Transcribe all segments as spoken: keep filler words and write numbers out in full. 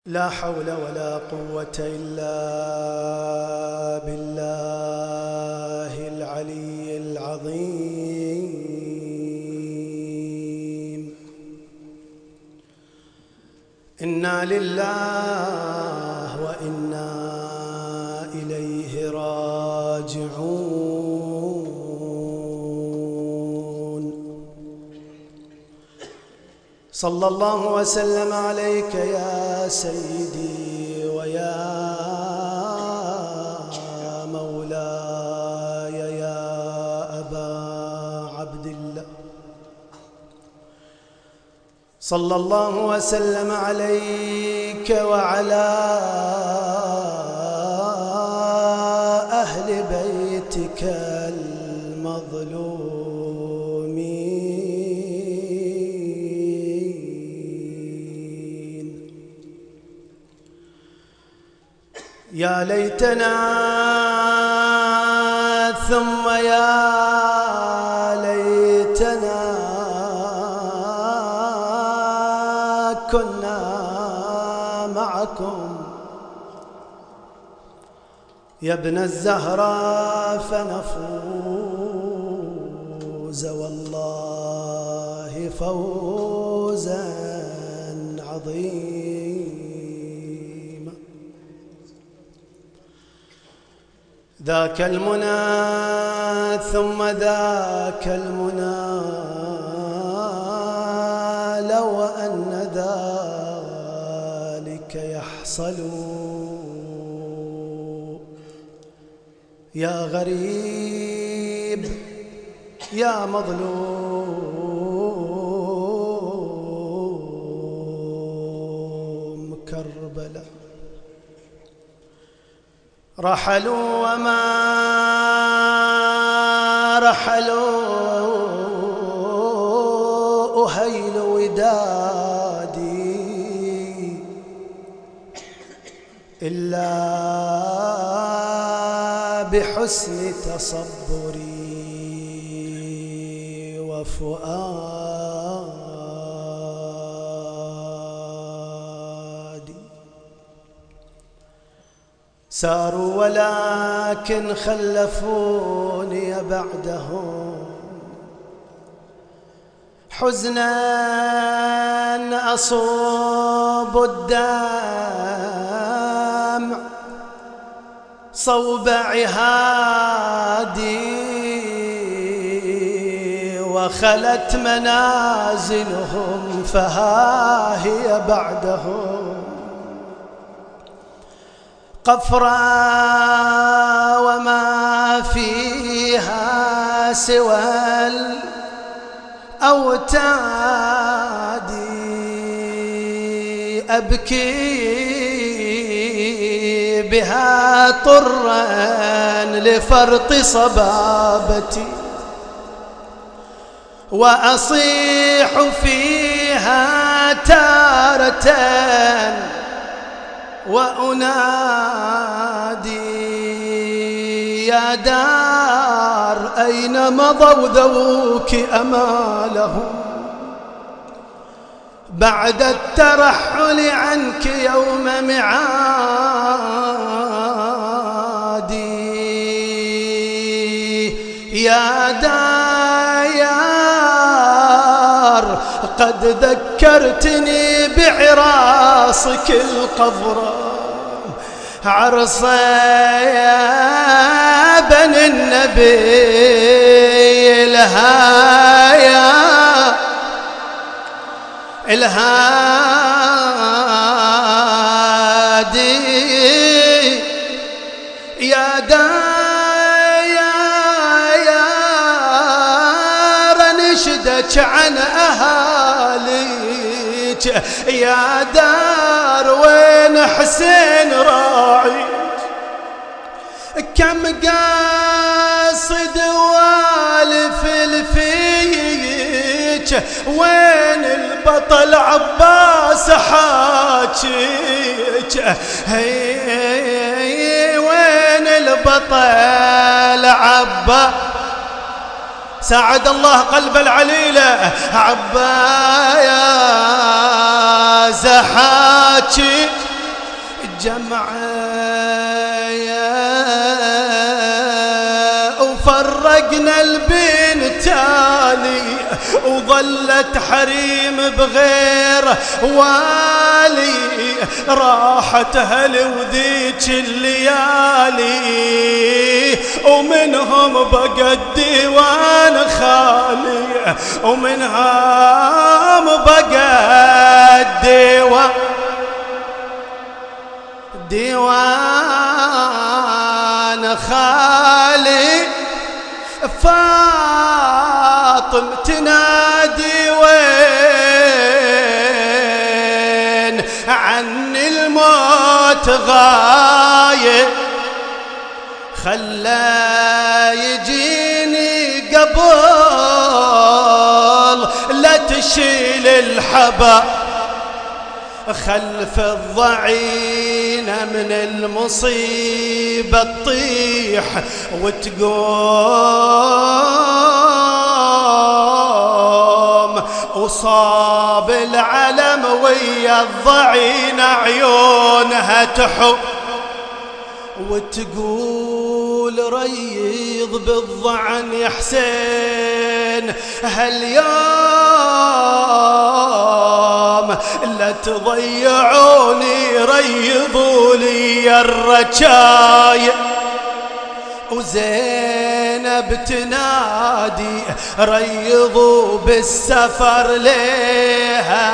لا حول ولا قوة إلا بالله العلي العظيم. إنا لله وإنا إليه راجعون. صلى الله وسلم عليك يا سيدي ويا مولاي يا أبا عبد الله. صلى الله وسلم عليك وعلى أهل بيتك المظلومين. يا ليتنا ثم يا ليتنا كنا معكم يا ابن الزهراء فنفوز والله فوزا عظيما. ذاك المنى ثم ذاك المنى لو أن ذلك يحصل يا غريب يا مظلوم كربلاء. رحلوا وما رحلوا أهيل ودادي إلا بحسن تصبري وفؤادي. ساروا ولكن خلفوني بعدهم حزنا أصوب الدمع صوب عهادي وخلت منازلهم فها هي بعدهم قفرا وما فيها سوى الأوتاد. أبكي بها طرا لفرط صبابتي وأصيح فيها تارة وأنادي يا دار أين مضوا ذوك أمالهم بعد الترحل عنك يوم معادي. يا دار قد ذكرتني بعراصك القفرة عرصا بني النبي الهايا الهادي. يا دار نشدك عن أهاليك يا دار وين حسين راعي كم قاصد والف الفيك وين البطل عباس حاجيك هي وين البطل عباس ساعد الله قلب العليلة عباس حاجيك جمعة وفرقنا البنتالي وظلت حريم بغير والي راحت هل وذيك الليالي ومنهم بقى الديوان خالي ومنهم بقى الديوان ديوان خالي فاطم تنادي وين عن الموت غايب خلا يجيني قبل لا تشيل الحبا خلف الضعينة من المصيبة تطيح وتقوم وصاب العلم ويا الضعينة عيونها تحب وتقول ريض بالضعن يا حسين هاليوم لا تضيعوني ريضوا لي الرجايا وزينب تنادي ريضوا بالسفر ليها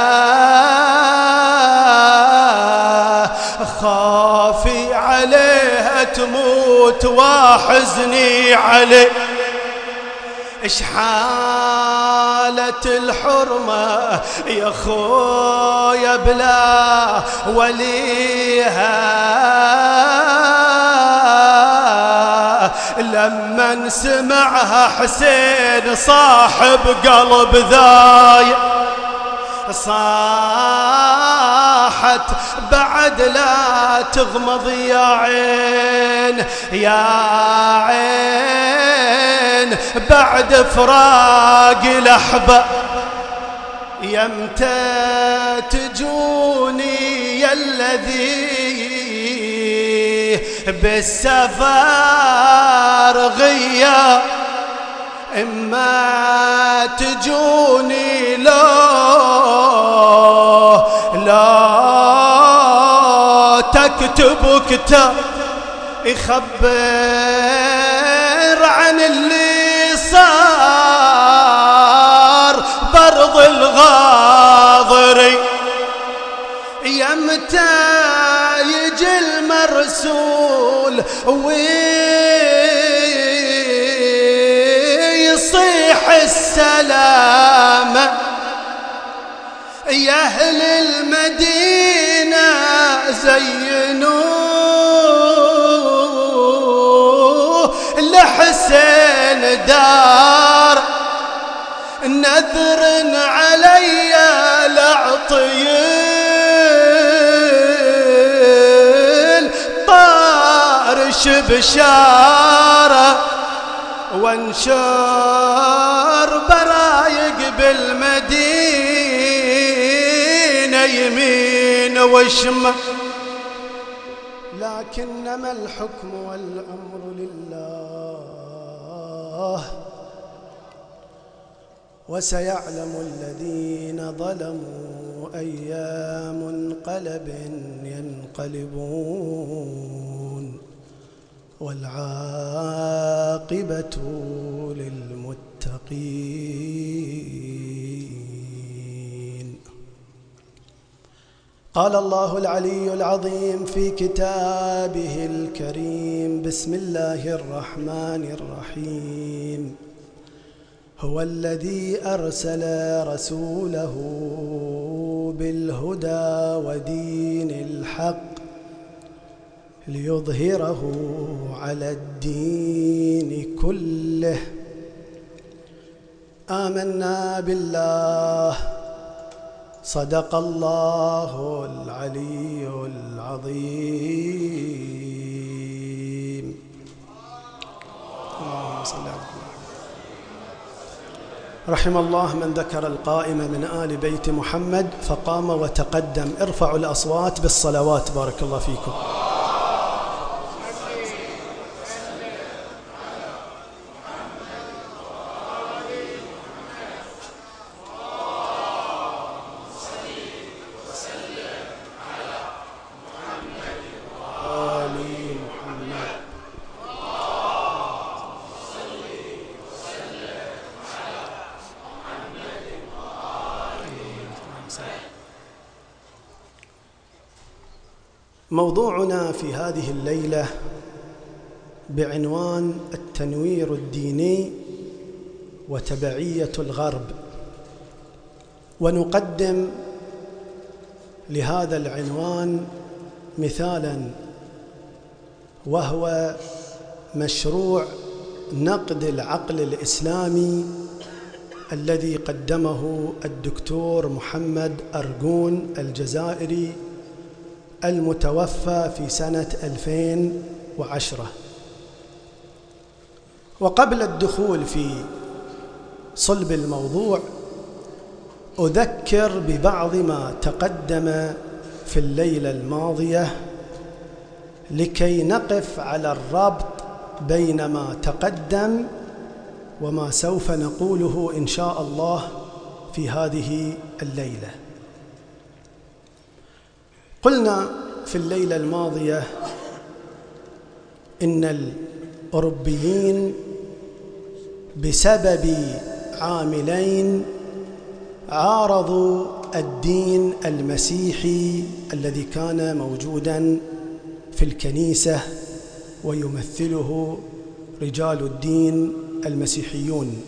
خافي عليها تموت وحزني عليه إش حالة الحرمة يا خويا بلا وليها لما سمعها حسين صاحب قلب ذاي صاحت بعد لا تغمض يا عين يا عين بعد فراق الأحبة يمتى تجوني يا الذي بالسفر غيا إما تجوني لا لا تكتب كتاب يخبر عن اللي صار برض الغاضري يمتى يجي المرسول ويصيح السلام يا أهل المدينة زينوا لحسين دار نذر علي العطيل طارش بشارة وانشر برايق بالمدينة يمين وشمال لكنما الحكم والأمر لله وسيعلم الذين ظلموا أي منقلب ينقلبون والعاقبة للمتقين. قال الله العلي العظيم في كتابه الكريم: بسم الله الرحمن الرحيم. هو الذي أرسل رسوله بالهدى ودين الحق ليظهره على الدين كله. آمنا بالله. صدق الله العلي العظيم. اللهم صل على محمد. رحم الله من ذكر القائمة من آل بيت محمد فقام وتقدم. ارفعوا الأصوات بالصلوات. بارك الله فيكم. موضوعنا في هذه الليلة بعنوان التنوير الديني وتبعية الغرب، ونقدم لهذا العنوان مثالاً، وهو مشروع نقد العقل الإسلامي الذي قدمه الدكتور محمد أرجون الجزائري المتوفى في سنة ألفين وعشرة. وقبل الدخول في صلب الموضوع أذكر ببعض ما تقدم في الليلة الماضية لكي نقف على الربط بين ما تقدم وما سوف نقوله إن شاء الله في هذه الليلة. قلنا في الليلة الماضية إن الأوروبيين بسبب عاملين عارضوا الدين المسيحي الذي كان موجوداً في الكنيسة ويمثله رجال الدين المسيحيون.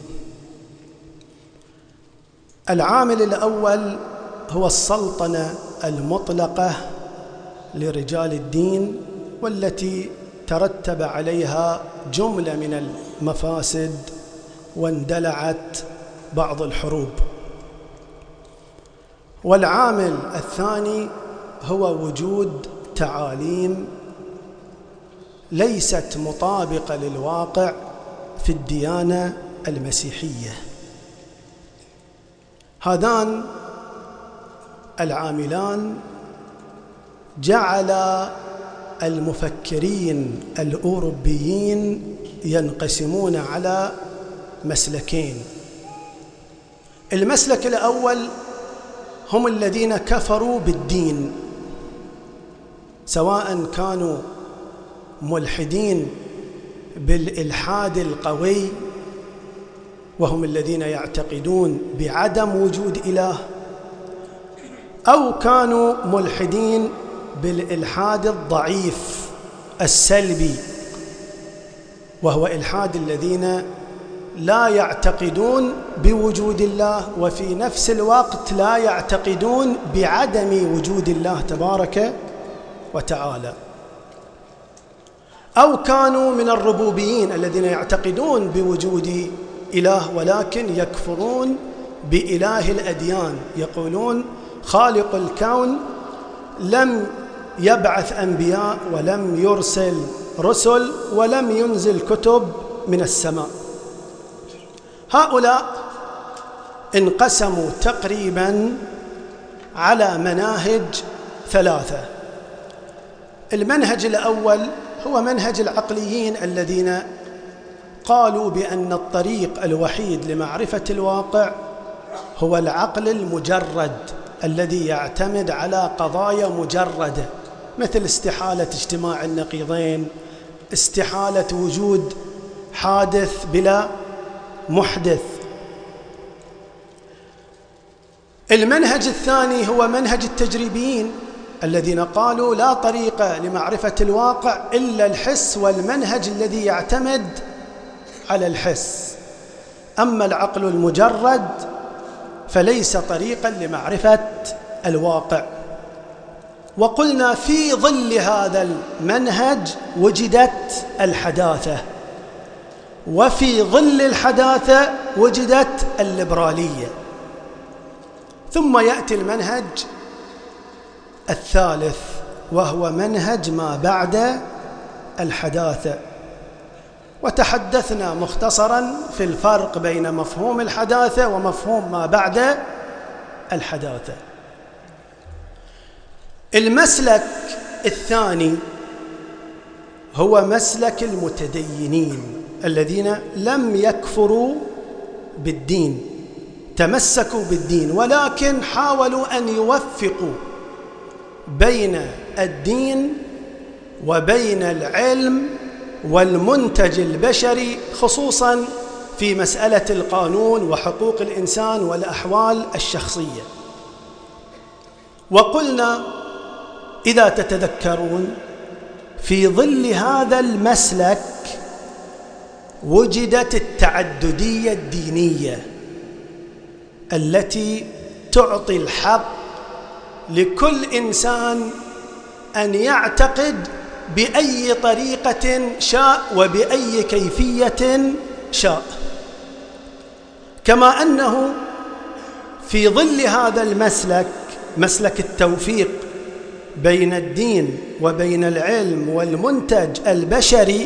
العامل الأول هو السلطنة المطلقة لرجال الدين، والتي ترتب عليها جملة من المفاسد واندلعت بعض الحروب. والعامل الثاني هو وجود تعاليم ليست مطابقة للواقع في الديانة المسيحية. هذان العاملان جعل المفكرين الأوروبيين ينقسمون على مسلكين. المسلك الأول هم الذين كفروا بالدين، سواء كانوا ملحدين بالإلحاد القوي وهم الذين يعتقدون بعدم وجود إله، أو كانوا ملحدين بالإلحاد الضعيف السلبي، وهو إلحاد الذين لا يعتقدون بوجود الله وفي نفس الوقت لا يعتقدون بعدم وجود الله تبارك وتعالى. أو كانوا من الربوبيين الذين يعتقدون بوجود إله ولكن يكفرون بإله الأديان، يقولون خالق الكون لم يبعث أنبياء ولم يرسل رسل ولم ينزل كتب من السماء. هؤلاء انقسموا تقريبا على مناهج ثلاثة. المنهج الأول هو منهج العقليين الذين قالوا بأن الطريق الوحيد لمعرفة الواقع هو العقل المجرد الذي يعتمد على قضايا مجردة، مثل استحالة اجتماع النقيضين، استحالة وجود حادث بلا محدث. المنهج الثاني هو منهج التجريبيين الذين قالوا لا طريق لمعرفة الواقع إلا الحس والمنهج الذي يعتمد على الحس، أما العقل المجرد فليس طريقا لمعرفة الواقع. وقلنا في ظل هذا المنهج وجدت الحداثة، وفي ظل الحداثة وجدت الليبرالية. ثم يأتي المنهج الثالث وهو منهج ما بعد الحداثة، وتحدثنا مختصرا في الفرق بين مفهوم الحداثة ومفهوم ما بعد الحداثة. المسلك الثاني هو مسلك المتدينين الذين لم يكفروا بالدين، تمسكوا بالدين، ولكن حاولوا أن يوفقوا بين الدين وبين العلم والمنتج البشري، خصوصاً في مسألة القانون وحقوق الإنسان والأحوال الشخصية. وقلنا إذا تتذكرون في ظل هذا المسلك وجدت التعددية الدينية التي تعطي الحق لكل إنسان أن يعتقد بأي طريقة شاء وبأي كيفية شاء، كما أنه في ظل هذا المسلك، مسلك التوفيق بين الدين وبين العلم والمنتج البشري،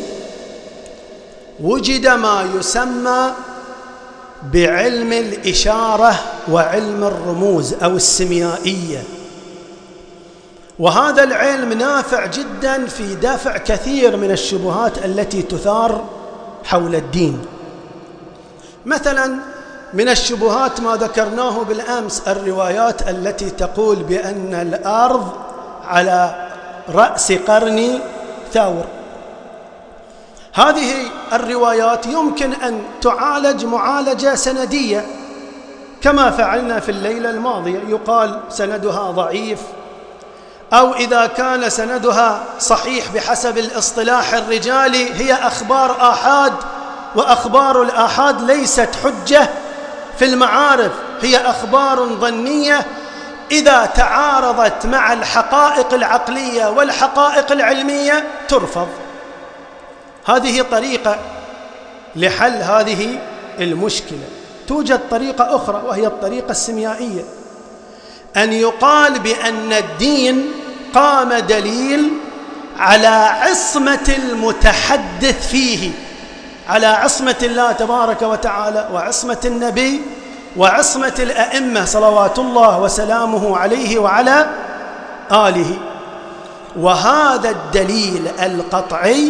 وجد ما يسمى بعلم الإشارة وعلم الرموز أو السيميائية. وهذا العلم نافع جدا في دفع كثير من الشبهات التي تثار حول الدين. مثلا من الشبهات ما ذكرناه بالأمس، الروايات التي تقول بأن الأرض على رأس قرن ثور. هذه الروايات يمكن أن تعالج معالجة سندية كما فعلنا في الليلة الماضية، يقال سندها ضعيف، أو إذا كان سندها صحيح بحسب الاصطلاح الرجالي هي أخبار آحاد، وأخبار الآحاد ليست حجة في المعارف، هي أخبار ظنية إذا تعارضت مع الحقائق العقلية والحقائق العلمية ترفض. هذه طريقة لحل هذه المشكلة. توجد طريقة أخرى وهي الطريقة السيميائية، أن يقال بأن الدين قام دليل على عصمة المتحدث فيه، على عصمة الله تبارك وتعالى وعصمة النبي وعصمة الأئمة صلوات الله وسلامه عليه وعلى آله. وهذا الدليل القطعي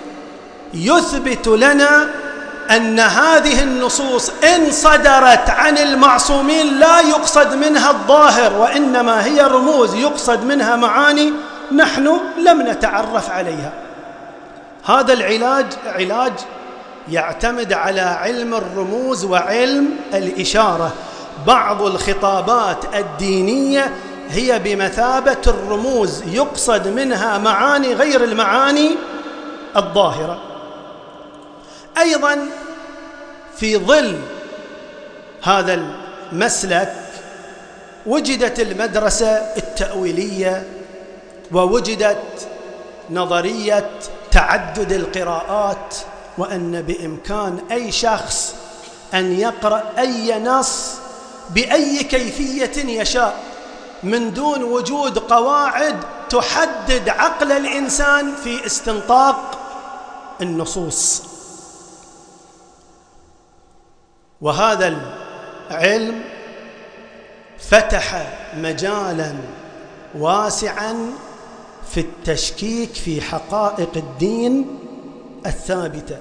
يثبت لنا أن هذه النصوص إن صدرت عن المعصومين لا يقصد منها الظاهر، وإنما هي رموز يقصد منها معاني نحن لم نتعرف عليها. هذا العلاج علاج يعتمد على علم الرموز وعلم الإشارة. بعض الخطابات الدينية هي بمثابة الرموز يقصد منها معاني غير المعاني الظاهرة. أيضا في ظل هذا المسلك وجدت المدرسة التأويلية، ووجدت نظرية تعدد القراءات، وأن بإمكان أي شخص أن يقرأ أي نص بأي كيفية يشاء من دون وجود قواعد تحدد عقل الإنسان في استنطاق النصوص. وهذا العلم فتح مجالا واسعا في التشكيك في حقائق الدين الثابتة.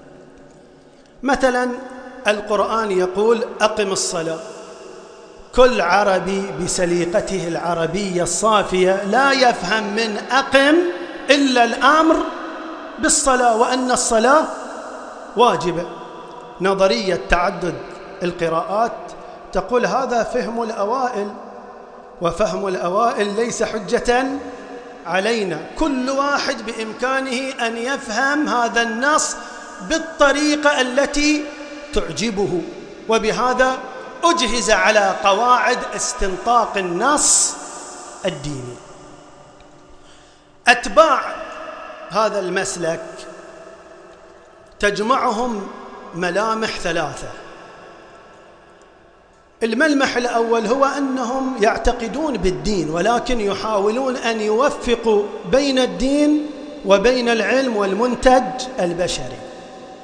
مثلا القرآن يقول أقم الصلاة، كل عربي بسليقته العربية الصافية لا يفهم من أقم إلا الأمر بالصلاة وأن الصلاة واجبة. نظرية تعدد القراءات تقول هذا فهم الأوائل، وفهم الأوائل ليس حجة علينا، كل واحد بإمكانه أن يفهم هذا النص بالطريقة التي تعجبه، وبهذا أجهز على قواعد استنطاق النص الديني. أتباع هذا المسلك تجمعهم ملامح ثلاثة. الملمح الأول هو أنهم يعتقدون بالدين، ولكن يحاولون أن يوفقوا بين الدين وبين العلم والمنتج البشري.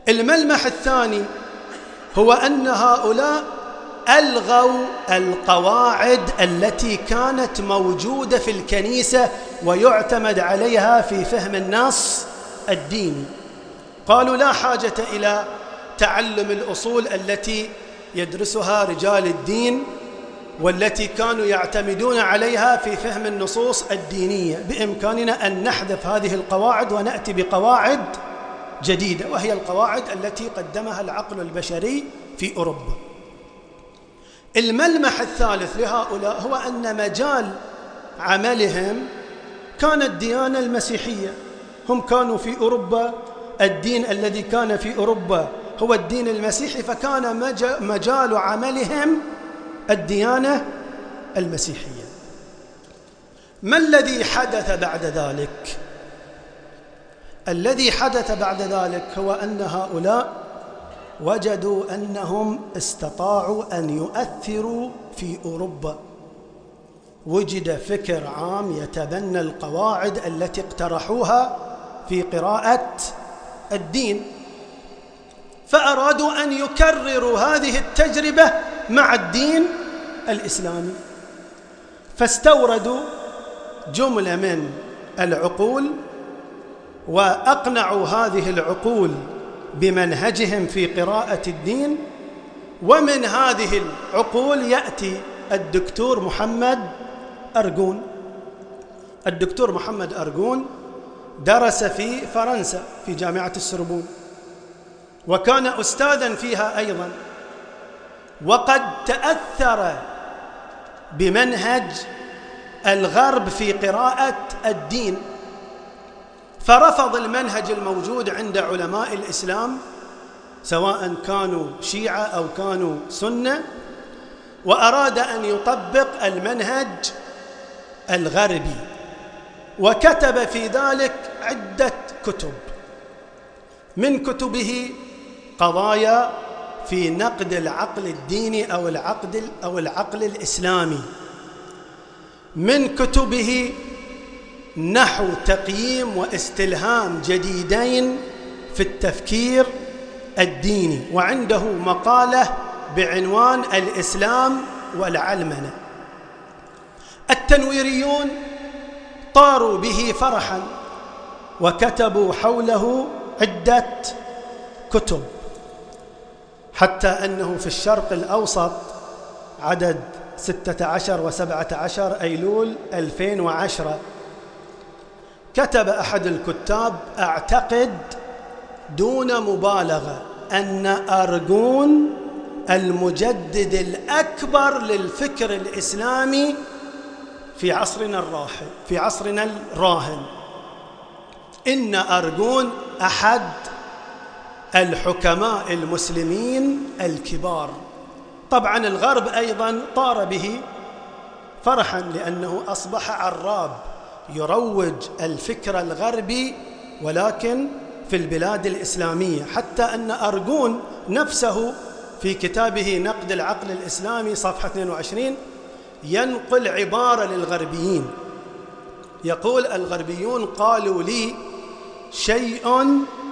الملمح الثاني هو أن هؤلاء ألغوا القواعد التي كانت موجودة في الكنيسة ويعتمد عليها في فهم النص الديني. قالوا لا حاجة إلى تعلم الأصول التي يدرسها رجال الدين والتي كانوا يعتمدون عليها في فهم النصوص الدينية، بإمكاننا أن نحذف هذه القواعد ونأتي بقواعد جديدة، وهي القواعد التي قدمها العقل البشري في أوروبا. الملمح الثالث لهؤلاء هو أن مجال عملهم كان الديانة المسيحية. هم كانوا في أوروبا، الدين الذي كان في أوروبا هو الدين المسيحي، فكان مجال عملهم الديانة المسيحية. ما الذي حدث بعد ذلك؟ الذي حدث بعد ذلك هو أن هؤلاء وجدوا أنهم استطاعوا أن يؤثروا في أوروبا. وجد فكر عام يتبنى القواعد التي اقترحوها في قراءة الدين، فأرادوا أن يكرروا هذه التجربة مع الدين الإسلامي، فاستوردوا جملة من العقول وأقنعوا هذه العقول بمنهجهم في قراءة الدين. ومن هذه العقول يأتي الدكتور محمد أرغون. الدكتور محمد أرغون درس في فرنسا في جامعة السوربون، وكان أستاذا فيها أيضا، وقد تأثر بمنهج الغرب في قراءة الدين، فرفض المنهج الموجود عند علماء الإسلام سواء كانوا شيعة أو كانوا سنة، وأراد أن يطبق المنهج الغربي، وكتب في ذلك عدة كتب. من كتبه قضايا في نقد العقل الديني أو العقل أو العقل الإسلامي. من كتبه نحو تقييم واستلهام جديدين في التفكير الديني، وعنده مقالة بعنوان الإسلام والعلمنة. التنويريون طاروا به فرحا وكتبوا حوله عدة كتب، حتى أنه في الشرق الأوسط عدد ستة عشر وسبعة عشر أيلول ألفين وعشرة كتب أحد الكتاب، أعتقد دون مبالغة أن أرغون المجدد الأكبر للفكر الإسلامي في عصرنا الراهن في عصرنا الراهن إن أرغون أحد الحكماء المسلمين الكبار. طبعا الغرب أيضا طار به فرحا، لأنه أصبح عراب يروج الفكر الغربي ولكن في البلاد الإسلامية، حتى أن أرغون نفسه في كتابه نقد العقل الإسلامي صفحة اثنين وعشرين ينقل عبارة للغربيين، يقول: الغربيون قالوا لي شيء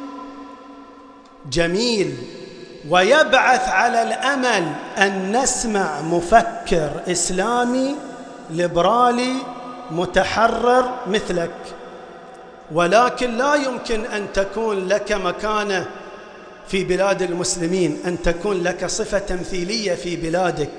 جميل ويبعث على الأمل أن نسمع مفكر إسلامي ليبرالي متحرر مثلك، ولكن لا يمكن أن تكون لك مكانة في بلاد المسلمين، أن تكون لك صفة تمثيلية في بلادك.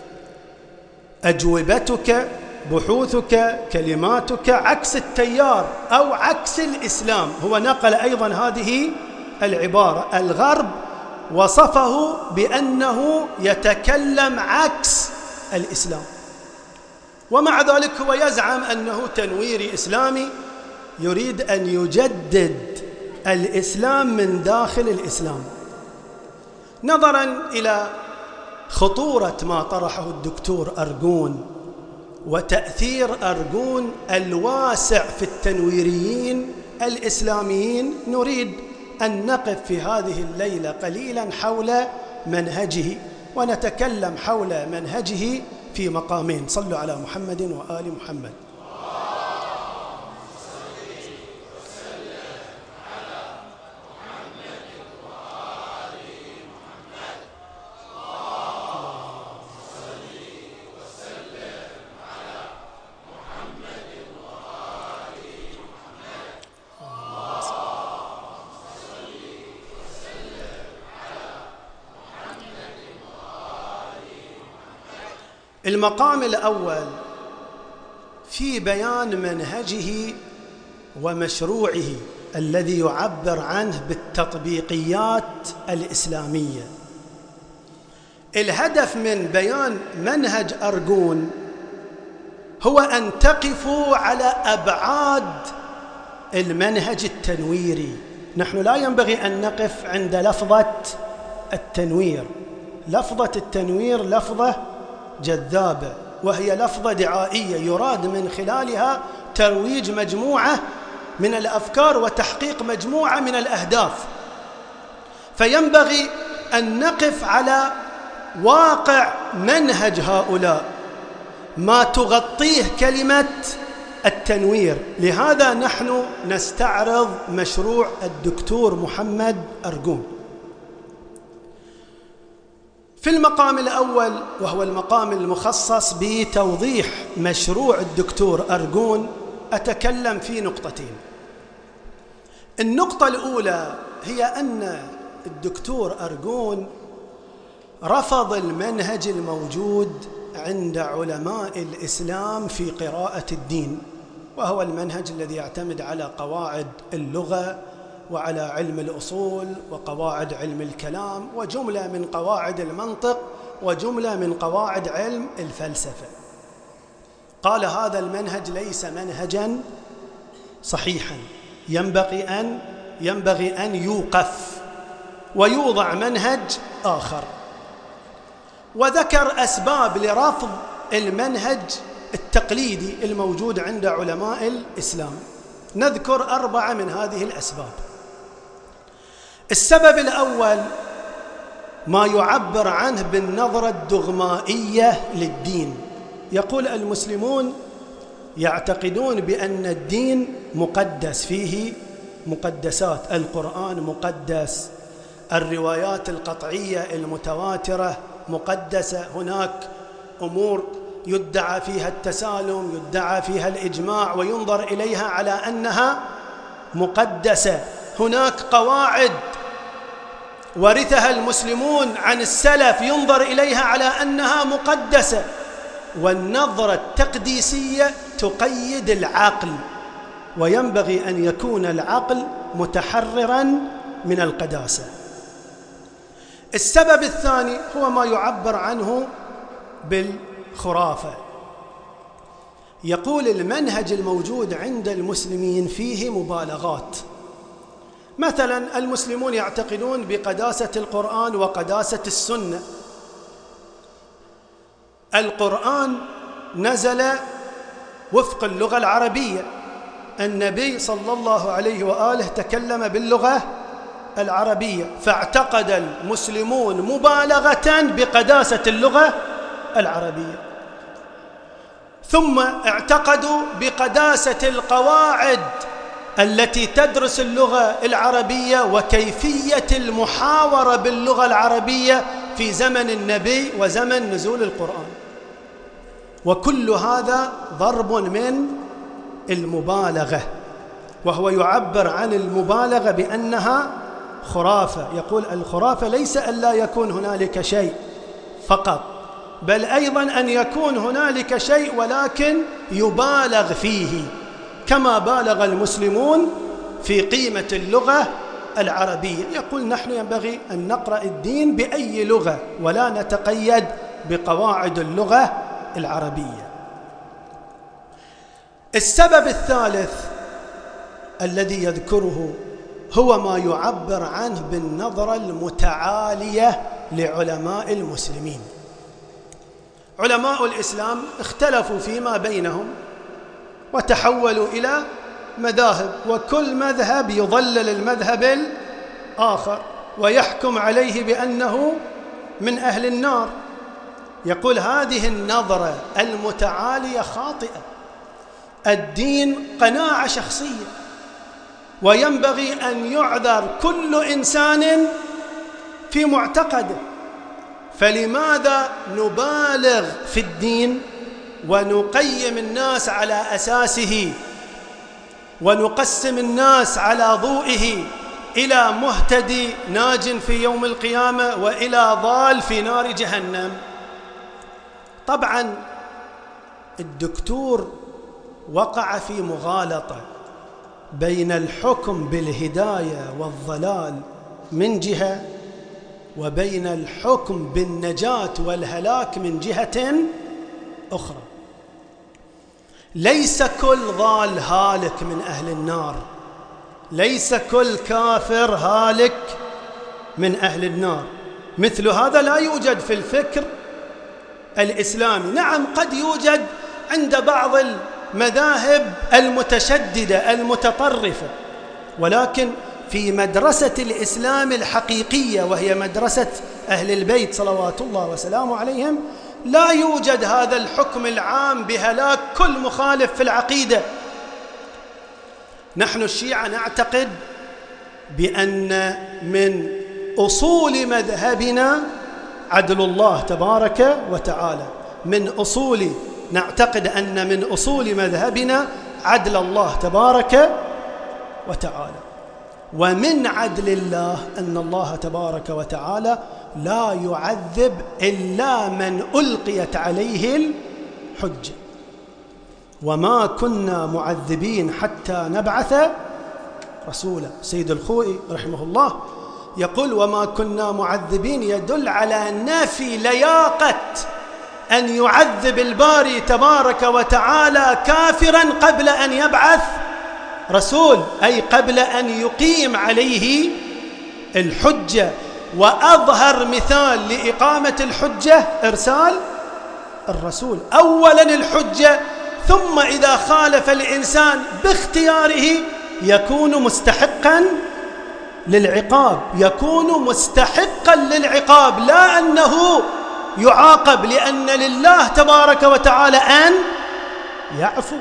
أجوبتك، بحوثك، كلماتك عكس التيار أو عكس الإسلام. هو نقل أيضا هذه العبارة. الغرب وصفه بأنه يتكلم عكس الإسلام، ومع ذلك هو يزعم أنه تنويري إسلامي يريد أن يجدد الإسلام من داخل الإسلام. نظرا إلى خطورة ما طرحه الدكتور أرغون وتأثير أرغون الواسع في التنويريين الإسلاميين، نريد أن نقف في هذه الليلة قليلا حول منهجه، ونتكلم حول منهجه في مقامين. صلوا على محمد وآل محمد. المقام الأول في بيان منهجه ومشروعه الذي يعبر عنه بالتطبيقيات الإسلامية. الهدف من بيان منهج أرغون هو أن تقفوا على أبعاد المنهج التنويري. نحن لا ينبغي أن نقف عند لفظة التنوير. لفظة التنوير لفظة جذابة، وهي لفظة دعائية يراد من خلالها ترويج مجموعة من الأفكار وتحقيق مجموعة من الأهداف، فينبغي أن نقف على واقع منهج هؤلاء ما تغطيه كلمة التنوير. لهذا نحن نستعرض مشروع الدكتور محمد أرغون. في المقام الأول، وهو المقام المخصص بتوضيح مشروع الدكتور أرغون، أتكلم في نقطتين. النقطة الأولى هي أن الدكتور أرغون رفض المنهج الموجود عند علماء الإسلام في قراءة الدين، وهو المنهج الذي يعتمد على قواعد اللغة وعلى علم الأصول وقواعد علم الكلام وجملة من قواعد المنطق وجملة من قواعد علم الفلسفة. قال هذا المنهج ليس منهجا صحيحا، ينبغي أن ينبغي أن يوقف ويوضع منهج آخر، وذكر أسباب لرفض المنهج التقليدي الموجود عند علماء الإسلام. نذكر أربعة من هذه الأسباب. السبب الأول ما يعبر عنه بالنظرة الدغمائية للدين. يقول المسلمون يعتقدون بأن الدين مقدس، فيه مقدسات، القرآن مقدس، الروايات القطعية المتواترة مقدسة، هناك أمور يدعى فيها التسالم، يدعى فيها الإجماع، وينظر إليها على أنها مقدسة. هناك قواعد ورثها المسلمون عن السلف ينظر إليها على أنها مقدسة. والنظرة التقديسية تقيد العقل، وينبغي أن يكون العقل متحرراً من القداسة. السبب الثاني هو ما يعبر عنه بالخرافة. يقول المنهج الموجود عند المسلمين فيه مبالغات. مثلا المسلمون يعتقدون بقداسة القرآن وقداسة السنة. القرآن نزل وفق اللغة العربية، النبي صلى الله عليه وآله تكلم باللغة العربية، فاعتقد المسلمون مبالغة بقداسة اللغة العربية. ثم اعتقدوا بقداسة القواعد التي تدرس اللغة العربية وكيفية المحاورة باللغة العربية في زمن النبي وزمن نزول القرآن. وكل هذا ضرب من المبالغة، وهو يعبر عن المبالغة بأنها خرافة. يقول الخرافة ليس أن لا يكون هنالك شيء فقط، بل أيضا أن يكون هنالك شيء ولكن يبالغ فيه، كما بالغ المسلمون في قيمة اللغة العربية. يقول نحن ينبغي أن نقرأ الدين بأي لغة ولا نتقيد بقواعد اللغة العربية. السبب الثالث الذي يذكره هو ما يعبر عنه بالنظرة المتعالية لعلماء المسلمين. علماء الإسلام اختلفوا فيما بينهم وتحولوا إلى مذاهب، وكل مذهب يضلل المذهب الآخر ويحكم عليه بأنه من أهل النار. يقول هذه النظرة المتعالية خاطئة. الدين قناعة شخصية، وينبغي أن يعذر كل إنسان في معتقده. فلماذا نبالغ في الدين ونقيم الناس على أساسه ونقسم الناس على ضوئه إلى مهتدي ناج في يوم القيامة وإلى ضال في نار جهنم؟ طبعا الدكتور وقع في مغالطة بين الحكم بالهداية والضلال من جهة، وبين الحكم بالنجاة والهلاك من جهة أخرى. ليس كل ضال هالك من أهل النار، ليس كل كافر هالك من أهل النار. مثل هذا لا يوجد في الفكر الإسلامي. نعم قد يوجد عند بعض المذاهب المتشددة المتطرفة، ولكن في مدرسة الإسلام الحقيقية وهي مدرسة أهل البيت صلوات الله وسلامه عليهم لا يوجد هذا الحكم العام بهلاك كل مخالف في العقيدة. نحن الشيعة نعتقد بأن من أصول مذهبنا عدل الله تبارك وتعالى، من أصول نعتقد أن من أصول مذهبنا عدل الله تبارك وتعالى، ومن عدل الله أن الله تبارك وتعالى لا يعذب إلا من ألقيت عليه الحجة، وما كنا معذبين حتى نبعث رسولا. سيد الخوئي رحمه الله يقول وما كنا معذبين، يدل على نفي لياقة أن يعذب الباري تبارك وتعالى كافرا قبل أن يبعث رسول، أي قبل أن يقيم عليه الحجة. وأظهر مثال لإقامة الحجة إرسال الرسول، أولا الحجة، ثم إذا خالف الإنسان باختياره يكون مستحقا للعقاب، يكون مستحقا للعقاب، لا أنه يعاقب، لأن لله تبارك وتعالى أن يعفو.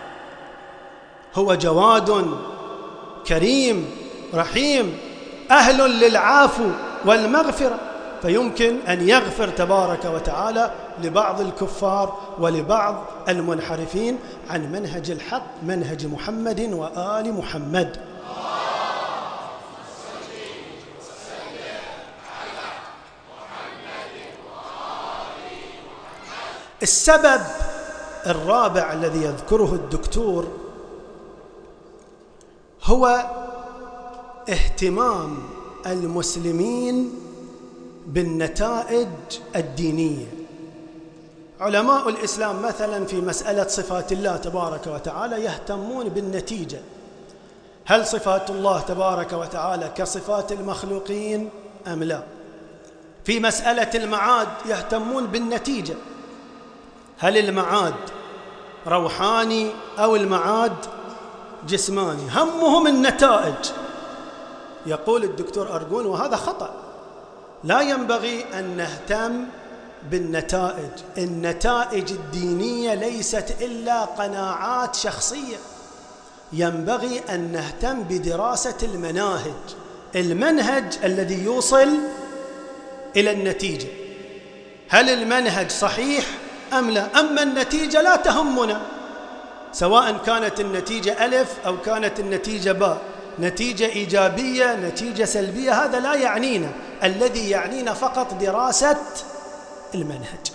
هو جواد كريم رحيم أهل للعفو والمغفرة، فيمكن أن يغفر تبارك وتعالى لبعض الكفار ولبعض المنحرفين عن منهج الحق، منهج محمد وآل محمد. السبب الرابع الذي يذكره الدكتور هو اهتمام المسلمين بالنتائج الدينية. علماء الإسلام مثلا في مسألة صفات الله تبارك وتعالى يهتمون بالنتيجة، هل صفات الله تبارك وتعالى كصفات المخلوقين أم لا؟ في مسألة المعاد يهتمون بالنتيجة، هل المعاد روحاني أو المعاد جسماني؟ همهم النتائج. يقول الدكتور أرجون وهذا خطأ، لا ينبغي أن نهتم بالنتائج. النتائج الدينية ليست إلا قناعات شخصية، ينبغي أن نهتم بدراسة المناهج، المنهج الذي يوصل إلى النتيجة، هل المنهج صحيح أم لا؟ أما النتيجة لا تهمنا، سواء كانت النتيجة ألف أو كانت النتيجة باء، نتيجة إيجابية نتيجة سلبية، هذا لا يعنينا. الذي يعنينا فقط دراسة المنهج.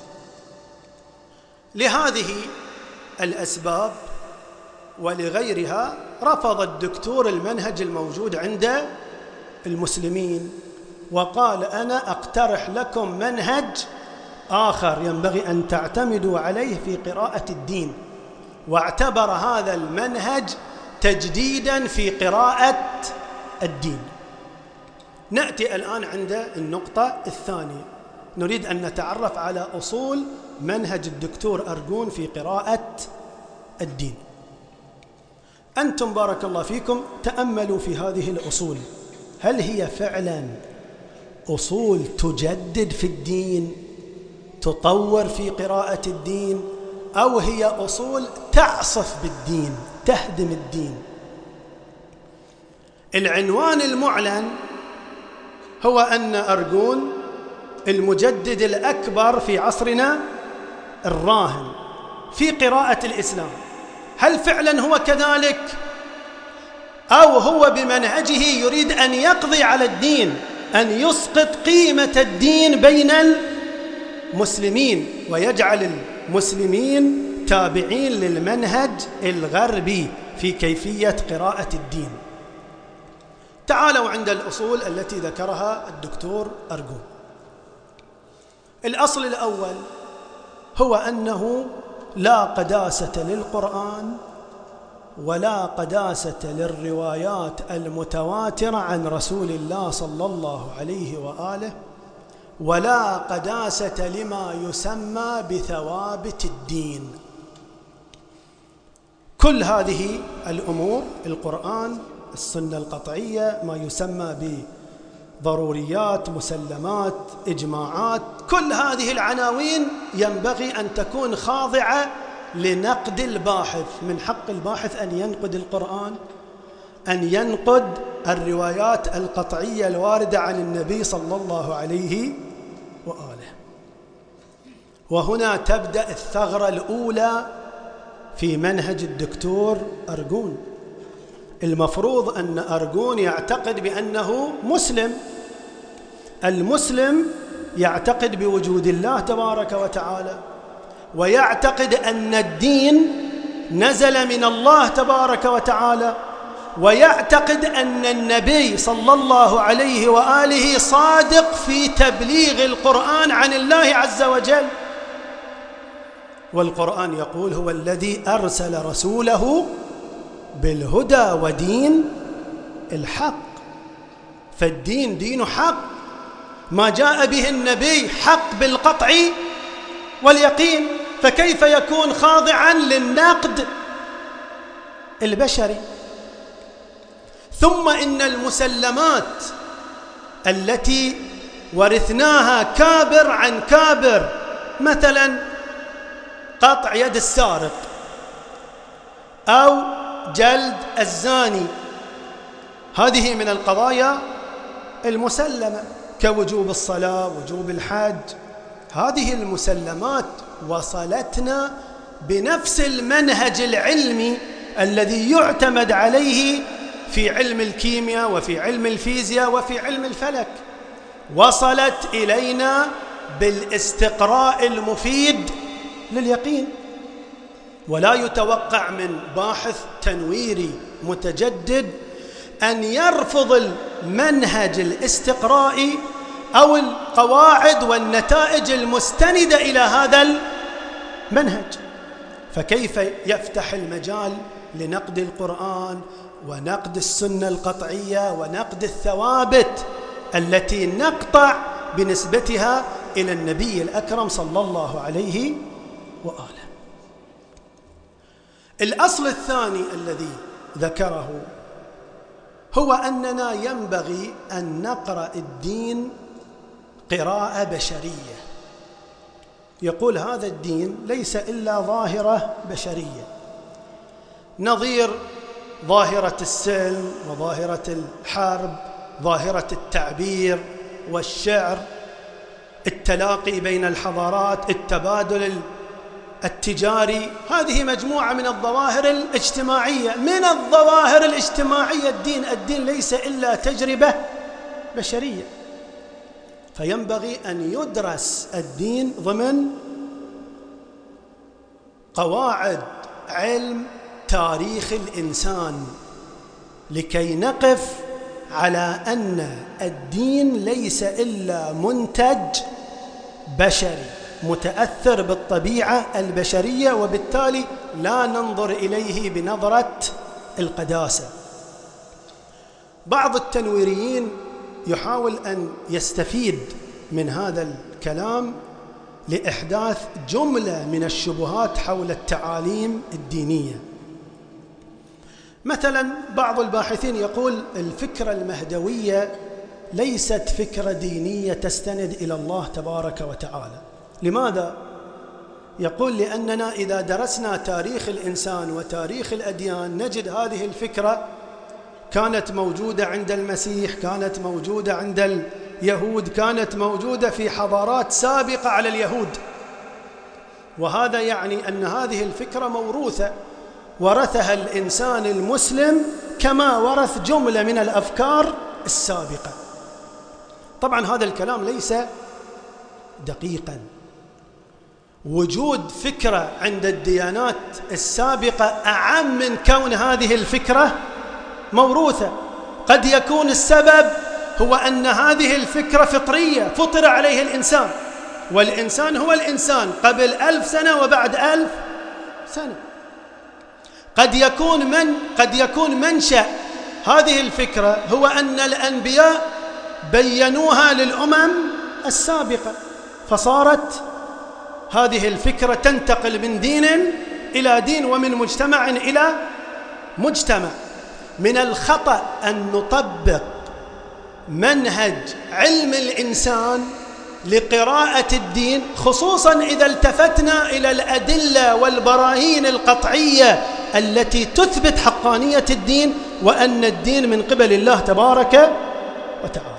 لهذه الأسباب ولغيرها رفض الدكتور المنهج الموجود عند المسلمين، وقال أنا أقترح لكم منهج آخر ينبغي أن تعتمدوا عليه في قراءة الدين، واعتبر هذا المنهج تجديدا في قراءة الدين. نأتي الآن عند النقطة الثانية، نريد أن نتعرف على أصول منهج الدكتور أرجون في قراءة الدين. أنتم بارك الله فيكم تأملوا في هذه الأصول، هل هي فعلا أصول تجدد في الدين، تطور في قراءة الدين، أو هي أصول تعصف بالدين، تهدم الدين؟ العنوان المعلن هو أن أرجون المجدد الأكبر في عصرنا الراهن في قراءة الإسلام. هل فعلا هو كذلك، أو هو بمنهجه يريد أن يقضي على الدين، أن يسقط قيمة الدين بين مسلمين ويجعل المسلمين تابعين للمنهج الغربي في كيفية قراءة الدين. تعالوا عند الأصول التي ذكرها الدكتور أرجون. الأصل الأول هو أنه لا قداسة للقرآن ولا قداسة للروايات المتواترة عن رسول الله صلى الله عليه وآله، ولا قداسة لما يسمى بثوابت الدين. كل هذه الأمور، القرآن، السنة القطعية، ما يسمى بضروريات، مسلمات، إجماعات، كل هذه العناوين ينبغي أن تكون خاضعة لنقد الباحث. من حق الباحث أن ينقد القرآن، أن ينقد الروايات القطعية الواردة عن النبي صلى الله عليه وآله. وهنا تبدأ الثغرة الأولى في منهج الدكتور أرجون. المفروض أن أرجون يعتقد بأنه مسلم. المسلم يعتقد بوجود الله تبارك وتعالى، ويعتقد أن الدين نزل من الله تبارك وتعالى، ويعتقد أن النبي صلى الله عليه وآله صادق في تبليغ القرآن عن الله عز وجل. والقرآن يقول: هو الذي أرسل رسوله بالهدى ودين الحق. فالدين دين حق، ما جاء به النبي حق بالقطع واليقين، فكيف يكون خاضعا للنقد البشري؟ ثم إن المسلمات التي ورثناها كابر عن كابر، مثلا قطع يد السارق أو جلد الزاني، هذه من القضايا المسلمة، كوجوب الصلاة، وجوب الحج. هذه المسلمات وصلتنا بنفس المنهج العلمي الذي يعتمد عليه في علم الكيمياء وفي علم الفيزياء وفي علم الفلك، وصلت إلينا بالاستقراء المفيد لليقين. ولا يتوقع من باحث تنويري متجدد أن يرفض المنهج الاستقرائي أو القواعد والنتائج المستندة إلى هذا المنهج. فكيف يفتح المجال لنقد القرآن ونقد السنة القطعية ونقد الثوابت التي نقطع بنسبتها إلى النبي الأكرم صلى الله عليه وآله؟ الأصل الثاني الذي ذكره هو أننا ينبغي أن نقرأ الدين قراءة بشرية. يقول: هذا الدين ليس إلا ظاهرة بشرية، نظير ظاهرة السلم وظاهرة الحرب، ظاهرة التعبير والشعر، التلاقي بين الحضارات، التبادل التجاري. هذه مجموعة من الظواهر الاجتماعية. من الظواهر الاجتماعية الدين. الدين ليس إلا تجربة بشرية، فينبغي أن يدرس الدين ضمن قواعد علم تاريخ الإنسان، لكي نقف على أن الدين ليس إلا منتج بشري متأثر بالطبيعة البشرية، وبالتالي لا ننظر إليه بنظرة القداسة. بعض التنويريين يحاول أن يستفيد من هذا الكلام لإحداث جملة من الشبهات حول التعاليم الدينية. مثلا بعض الباحثين يقول: الفكرة المهدوية ليست فكرة دينية تستند إلى الله تبارك وتعالى. لماذا؟ يقول: لأننا إذا درسنا تاريخ الإنسان وتاريخ الأديان نجد هذه الفكرة كانت موجودة عند المسيح، كانت موجودة عند اليهود، كانت موجودة في حضارات سابقة على اليهود. وهذا يعني أن هذه الفكرة موروثة، ورثها الإنسان المسلم كما ورث جملة من الأفكار السابقة. طبعا هذا الكلام ليس دقيقا، وجود فكرة عند الديانات السابقة أعم من كون هذه الفكرة موروثة. قد يكون السبب هو أن هذه الفكرة فطرية فطر عليه الإنسان، والإنسان هو الإنسان قبل ألف سنة وبعد ألف سنة. قد يكون من قد يكون منشأ هذه الفكرة هو أن الأنبياء بينوها للأمم السابقة، فصارت هذه الفكرة تنتقل من دين إلى دين ومن مجتمع إلى مجتمع. من الخطأ أن نطبق منهج علم الإنسان لقراءة الدين، خصوصا إذا التفتنا إلى الأدلة والبراهين القطعية التي تثبت حقانية الدين وأن الدين من قبل الله تبارك وتعالى.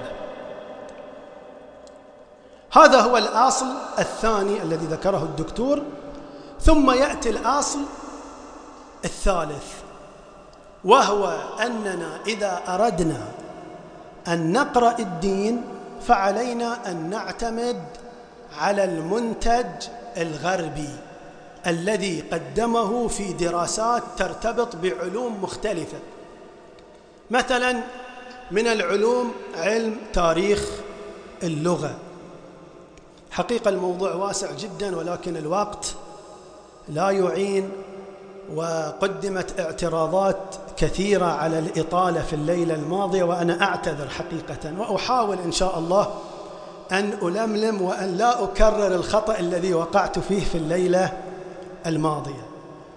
هذا هو الأصل الثاني الذي ذكره الدكتور. ثم يأتي الأصل الثالث، وهو أننا إذا أردنا أن نقرأ الدين فعلينا أن نعتمد على المنتج الغربي الذي قدمه في دراسات ترتبط بعلوم مختلفة. مثلا من العلوم علم تاريخ اللغة. حقيقة الموضوع واسع جدا ولكن الوقت لا يعين، وقدمت اعتراضات كثيرة على الإطالة في الليلة الماضية، وأنا أعتذر حقيقة، وأحاول إن شاء الله أن ألملم وأن لا أكرر الخطأ الذي وقعت فيه في الليلة الماضية.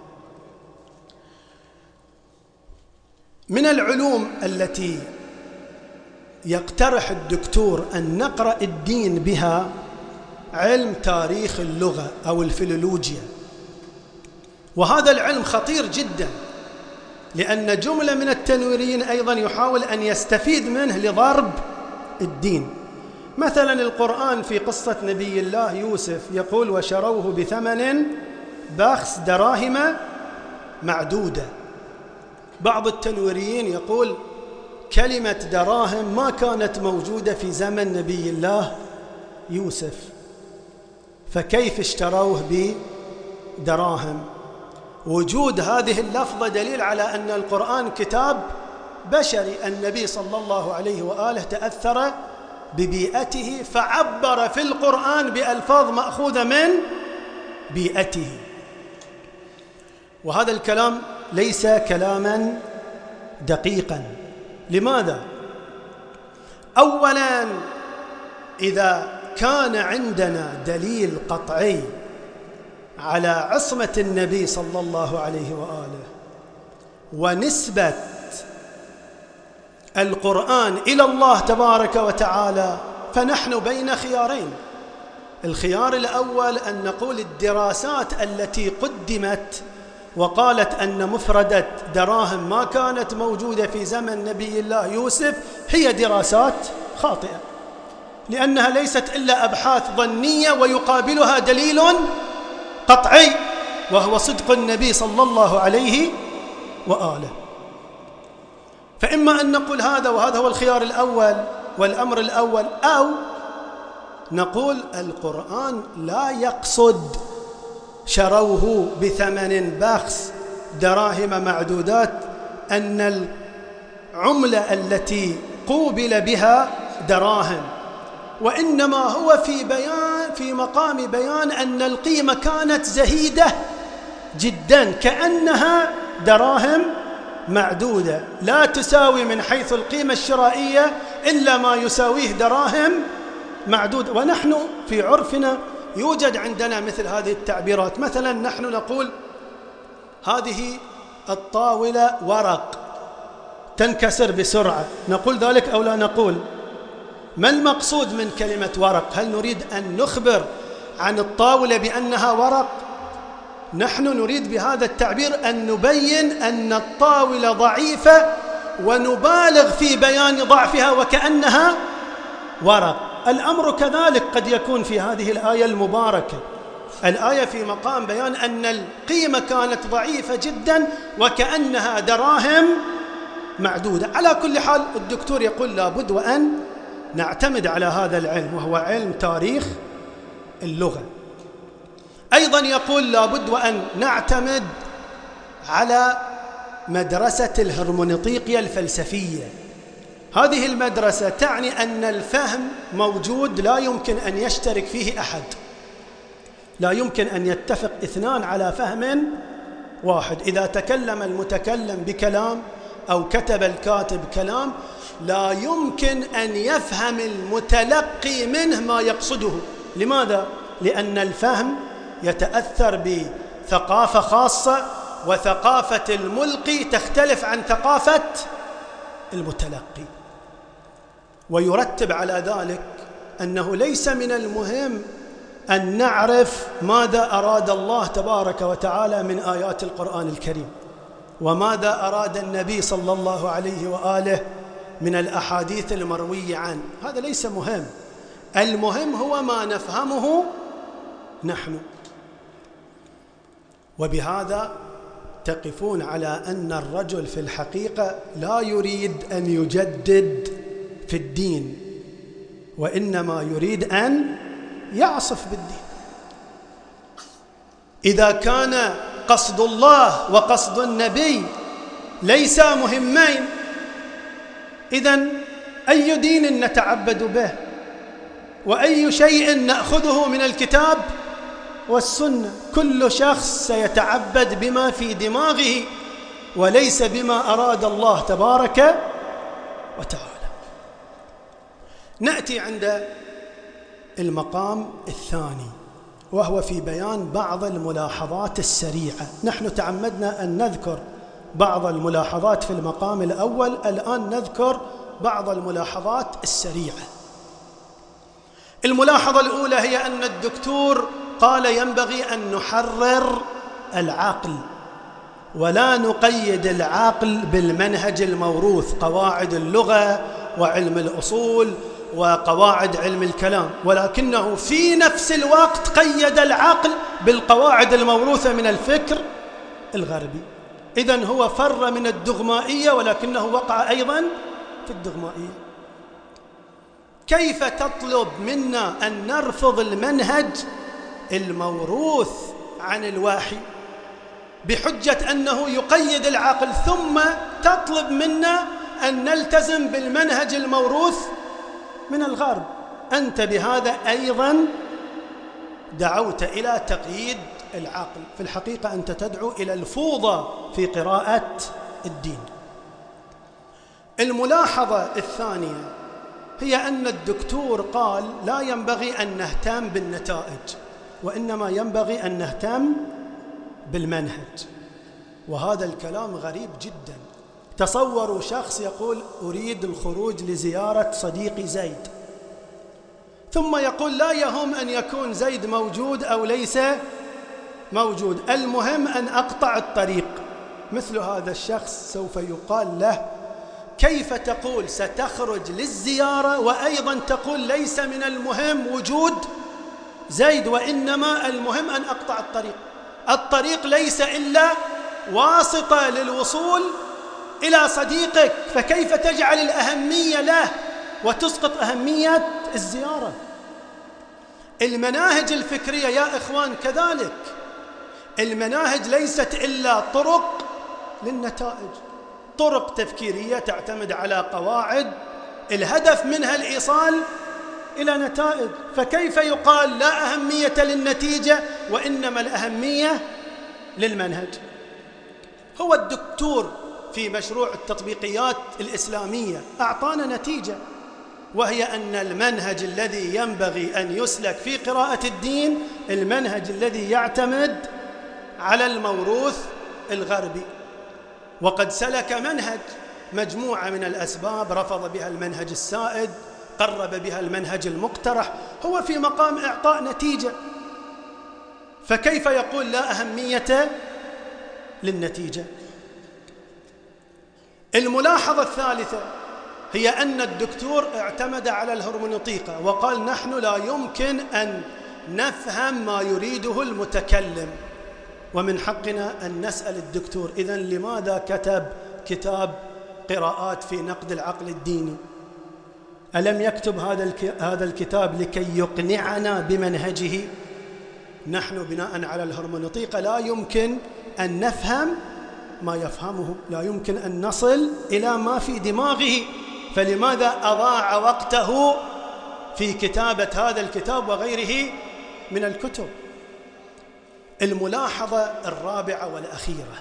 من العلوم التي يقترح الدكتور أن نقرأ الدين بها علم تاريخ اللغة أو الفيلولوجيا. وهذا العلم خطير جدا، لأن جملة من التنويريين أيضا يحاول أن يستفيد منه لضرب الدين. مثلا القرآن في قصة نبي الله يوسف يقول وشروه بثمن بخس دراهم معدودة. بعض التنويريين يقول كلمة دراهم ما كانت موجودة في زمن نبي الله يوسف، فكيف اشتروه بدراهم؟ وجود هذه اللفظة دليل على أن القرآن كتاب بشري. النبي صلى الله عليه وآله تأثر ببيئته فعبر في القرآن بألفاظ مأخوذة من بيئته. وهذا الكلام ليس كلاما دقيقا. لماذا؟ أولا إذا كان عندنا دليل قطعي على عصمة النبي صلى الله عليه وآله ونسبة القرآن إلى الله تبارك وتعالى، فنحن بين خيارين. الخيار الأول أن نقول الدراسات التي قدمت وقالت أن مفردة دراهم ما كانت موجودة في زمن نبي الله يوسف هي دراسات خاطئة، لأنها ليست إلا أبحاث ظنية ويقابلها دليل قطعي وهو صدق النبي صلى الله عليه وآله. فإما أن نقول هذا، وهذا هو الخيار الأول والأمر الأول، أو نقول القرآن لا يقصد شروه بثمن بخس دراهم معدودات أن العملة التي قوبل بها دراهم، وإنما هو في بيان في مقام بيان أن القيمة كانت زهيدة جدا، كأنها دراهم معدودة لا تساوي من حيث القيمة الشرائية إلا ما يساويه دراهم معدودة. ونحن في عرفنا يوجد عندنا مثل هذه التعبيرات. مثلا نحن نقول هذه الطاولة ورق تنكسر بسرعة، نقول ذلك أو لا نقول؟ ما المقصود من كلمة ورق؟ هل نريد أن نخبر عن الطاولة بأنها ورق؟ نحن نريد بهذا التعبير أن نبين أن الطاولة ضعيفة ونبالغ في بيان ضعفها وكأنها ورق. الأمر كذلك قد يكون في هذه الآية المباركة. الآية في مقام بيان أن القيمة كانت ضعيفة جدا وكأنها دراهم معدودة. على كل حال الدكتور يقول لابد وأن نعتمد على هذا العلم، وهو علم تاريخ اللغة. أيضا يقول لابد وأن نعتمد على مدرسة الهرمونيطيقية الفلسفية. هذه المدرسة تعني أن الفهم موجود لا يمكن أن يشترك فيه أحد، لا يمكن أن يتفق اثنان على فهم واحد. إذا تكلم المتكلم بكلام أو كتب الكاتب كلام لا يمكن أن يفهم المتلقي منه ما يقصده. لماذا؟ لأن الفهم يتأثر بثقافة خاصة، وثقافة الملقي تختلف عن ثقافة المتلقي. ويرتب على ذلك أنه ليس من المهم أن نعرف ماذا أراد الله تبارك وتعالى من آيات القرآن الكريم، وماذا أراد النبي صلى الله عليه وآله من الأحاديث المروية عنه. هذا ليس مهم، المهم هو ما نفهمه نحن. وبهذا تقفون على أن الرجل في الحقيقة لا يريد أن يجدد في الدين، وإنما يريد أن يعصف بالدين. إذا كان قصد الله وقصد النبي ليس مهمين، إذن أي دين نتعبد به؟ وأي شيء نأخذه من الكتاب والسنة؟ كل شخص سيتعبد بما في دماغه وليس بما أراد الله تبارك وتعالى. نأتي عند المقام الثاني، وهو في بيان بعض الملاحظات السريعة. نحن تعمدنا أن نذكر بعض الملاحظات في المقام الأول، الآن نذكر بعض الملاحظات السريعة. الملاحظة الأولى هي أن الدكتور قال ينبغي أن نحرر العقل ولا نقيد العقل بالمنهج الموروث، قواعد اللغة وعلم الأصول وقواعد علم الكلام، ولكنه في نفس الوقت قيد العقل بالقواعد الموروثة من الفكر الغربي. إذن هو فر من الدغمائية ولكنه وقع أيضا في الدغمائية. كيف تطلب منا أن نرفض المنهج الموروث عن الوحي بحجة أنه يقيد العقل، ثم تطلب منا أن نلتزم بالمنهج الموروث من الغرب؟ أنت بهذا أيضا دعوت إلى تقييد العقل. في الحقيقة أنت تدعو إلى الفوضى في قراءة الدين. الملاحظة الثانية هي أن الدكتور قال لا ينبغي أن نهتم بالنتائج، وإنما ينبغي أن نهتم بالمنهج. وهذا الكلام غريب جدا. تصوروا شخص يقول أريد الخروج لزيارة صديقي زيد، ثم يقول لا يهم أن يكون زيد موجود أو ليس موجود، المهم أن أقطع الطريق. مثل هذا الشخص سوف يقال له كيف تقول ستخرج للزيارة وأيضا تقول ليس من المهم وجود زيد، وإنما المهم أن أقطع الطريق. الطريق ليس إلا واسطة للوصول إلى صديقك، فكيف تجعل الأهمية له وتسقط أهمية الزيارة؟ المناهج الفكرية يا إخوان كذلك، المناهج ليست إلا طرق للنتائج، طرق تفكيرية تعتمد على قواعد الهدف منها الإيصال إلى نتائج. فكيف يقال لا أهمية للنتيجة وإنما الأهمية للمنهج؟ هو الدكتور في مشروع التطبيقيات الإسلامية أعطانا نتيجة، وهي أن المنهج الذي ينبغي أن يسلك في قراءة الدين المنهج الذي يعتمد على الموروث الغربي. وقد سلك منهج مجموعة من الأسباب، رفض بها المنهج السائد، قرب بها المنهج المقترح، هو في مقام إعطاء نتيجة. فكيف يقول لا أهمية للنتيجة؟ الملاحظة الثالثة هي أن الدكتور اعتمد على الهرمونيطيقة وقال نحن لا يمكن أن نفهم ما يريده المتكلم، ومن حقنا أن نسأل الدكتور إذن لماذا كتب كتاب قراءات في نقد العقل الديني؟ ألم يكتب هذا هذا الكتاب لكي يقنعنا بمنهجه نحن بناء على الهرمنوطيقة لا يمكن أن نفهم ما يفهمه، لا يمكن أن نصل إلى ما في دماغه، فلماذا أضاع وقته في كتابة هذا الكتاب وغيره من الكتب؟ الملاحظة الرابعة والأخيرة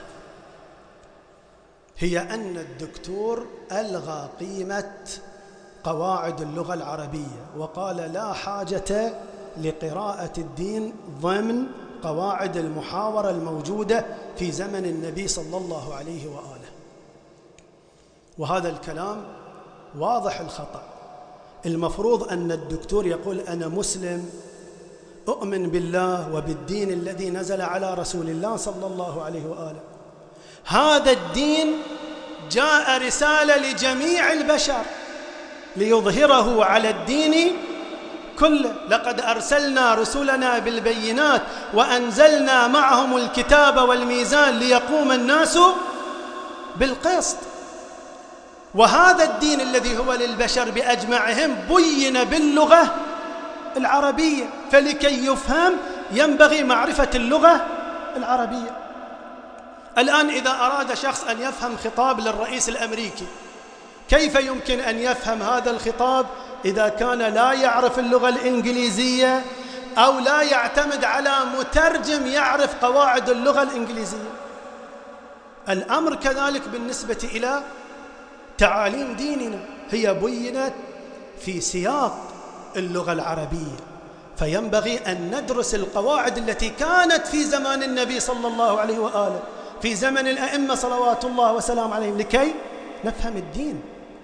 هي أن الدكتور ألغى قيمة قواعد اللغة العربية، وقال لا حاجة لقراءة الدين ضمن قواعد المحاورة الموجودة في زمن النبي صلى الله عليه وآله. وهذا الكلام واضح الخطأ. المفروض أن الدكتور يقول أنا مسلم أؤمن بالله وبالدين الذي نزل على رسول الله صلى الله عليه وآله. هذا الدين جاء رسالة لجميع البشر ليظهره على الدين كله. لقد أرسلنا رسلنا بالبينات وأنزلنا معهم الكتاب والميزان ليقوم الناس بالقسط. وهذا الدين الذي هو للبشر بأجمعهم بين باللغة العربية، فلكي يفهم ينبغي معرفة اللغة العربية. الآن إذا أراد شخص أن يفهم خطاب للرئيس الأمريكي، كيف يمكن أن يفهم هذا الخطاب إذا كان لا يعرف اللغة الإنجليزية أو لا يعتمد على مترجم يعرف قواعد اللغة الإنجليزية؟ الأمر كذلك بالنسبة إلى تعاليم ديننا، هي بينت في سياق اللغة العربية، فينبغي أن ندرس القواعد التي كانت في زمان النبي صلى الله عليه وآله، في زمن الأئمة صلوات الله وسلام عليهم، لكي نفهم الدين.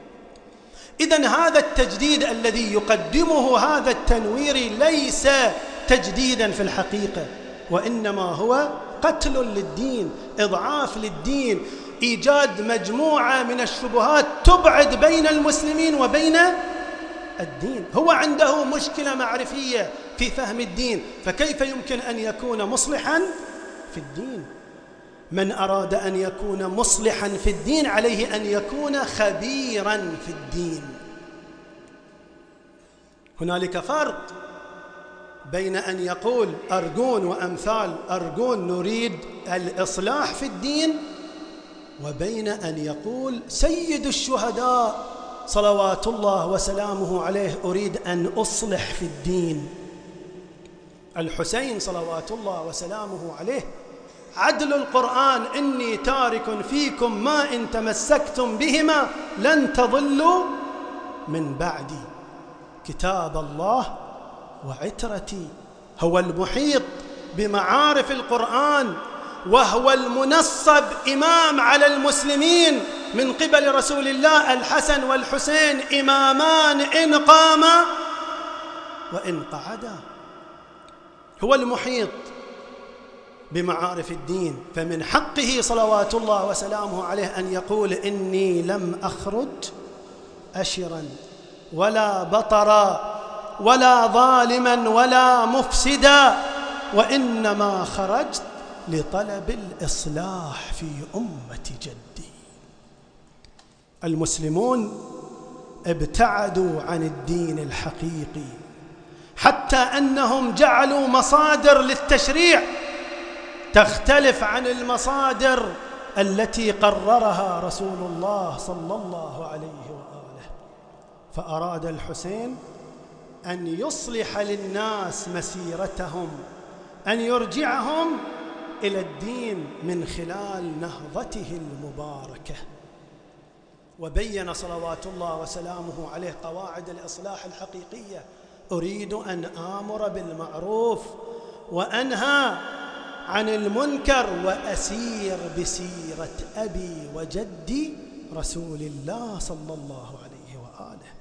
إذن هذا التجديد الذي يقدمه هذا التنويري ليس تجديدا في الحقيقة، وإنما هو قتل للدين، إضعاف للدين، إيجاد مجموعة من الشبهات تبعد بين المسلمين وبين الدين. هو عنده مشكلة معرفية في فهم الدين، فكيف يمكن أن يكون مصلحا في الدين؟ من أراد أن يكون مصلحا في الدين عليه أن يكون خبيرا في الدين. هنالك فرق بين أن يقول أرجون وأمثال أرجون نريد الإصلاح في الدين، وبين أن يقول سيد الشهداء صلوات الله وسلامه عليه أريد أن أصلح في الدين. الحسين صلوات الله وسلامه عليه عدل القرآن إني تارك فيكم ما إن تمسكتم بهما لن تضلوا من بعدي، كتاب الله وعترتي. هو المحيط بمعارف القرآن، وهو المنصب إمام على المسلمين من قبل رسول الله. الحسن والحسين إمامان إن قاما وإن قعدا. هو المحيط بمعارف الدين، فمن حقه صلوات الله وسلامه عليه أن يقول إني لم أخرج أشرا ولا بطرا ولا ظالما ولا مفسدا، وإنما خرجت لطلب الإصلاح في أمة جدي. المسلمون ابتعدوا عن الدين الحقيقي، حتى أنهم جعلوا مصادر للتشريع تختلف عن المصادر التي قررها رسول الله صلى الله عليه وآله. فأراد الحسين أن يصلح للناس مسيرتهم، أن يرجعهم إلى الدين من خلال نهضته المباركة. وبين صلوات الله وسلامه عليه قواعد الإصلاح الحقيقية: أريد أن آمر بالمعروف وأنهى عن المنكر وأسير بسيرة أبي وجدي رسول الله صلى الله عليه وآله.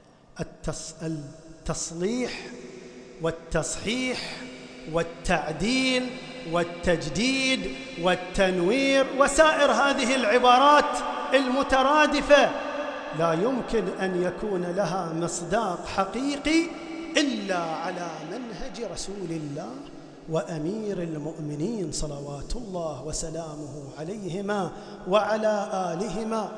التصليح والتصحيح والتعديل والتجديد والتنوير وسائر هذه العبارات المترادفة لا يمكن أن يكون لها مصداق حقيقي إلا على منهج رسول الله وأمير المؤمنين صلوات الله وسلامه عليهما وعلى آلهما.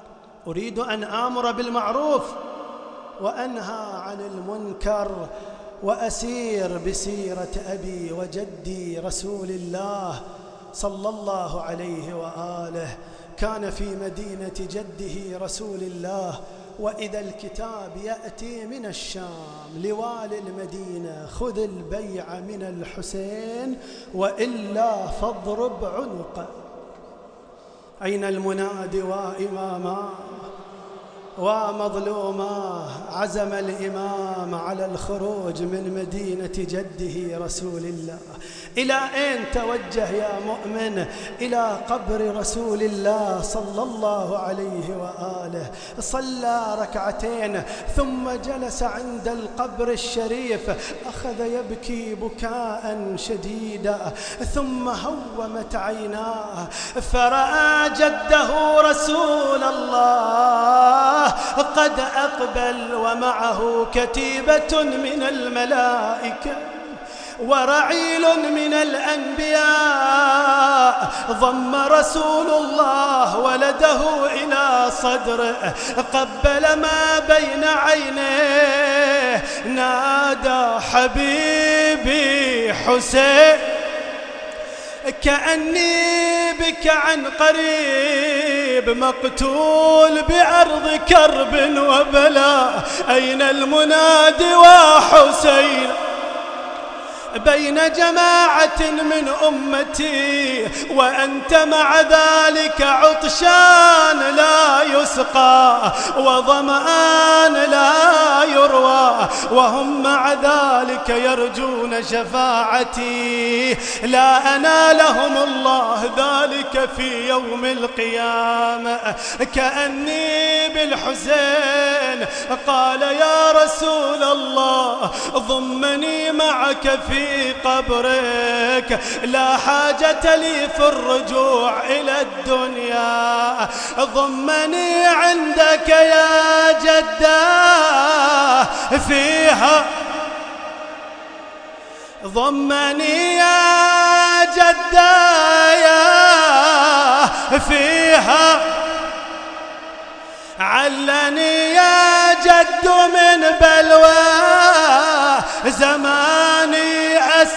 أريد أن آمر بالمعروف وأنهى عن المنكر وأسير بسيرة أبي وجدي رسول الله صلى الله عليه وآله. كان في مدينة جده رسول الله، وإذا الكتاب يأتي من الشام لوالي المدينة: خذ البيع من الحسين وإلا فاضرب عنقه. أين المنادي وإماما ومظلوما؟ عزم الإمام على الخروج من مدينة جده رسول الله. إلى أين توجه يا مؤمن؟ إلى قبر رسول الله صلى الله عليه وآله. صلى ركعتين ثم جلس عند القبر الشريف، أخذ يبكي بكاء شديدا، ثم هومت عيناه فرأى جده رسول الله قد أقبل ومعه كتيبة من الملائكة ورعيل من الأنبياء. ضم رسول الله ولده إلى صدره، قبل ما بين عينيه، نادى: حبيبي حسين، كأني بك عن قريب، مقتول بأرض كرب وبلاء. أين المنادي وحسين بين جماعة من أمتي، وأنت مع ذلك عطشان لا يسقى وظمآن لا يروى، وهم مع ذلك يرجون شفاعتي، لا أنالهم الله ذلك في يوم القيامة. كأني بالحسين قال: يا رسول الله، ضمني معك في في قبرك، لا حاجة لي في الرجوع إلى الدنيا. ضمني عندك يا جداه فيها، ضمني يا جداه فيها، علني يا جد من بلوى زماني أس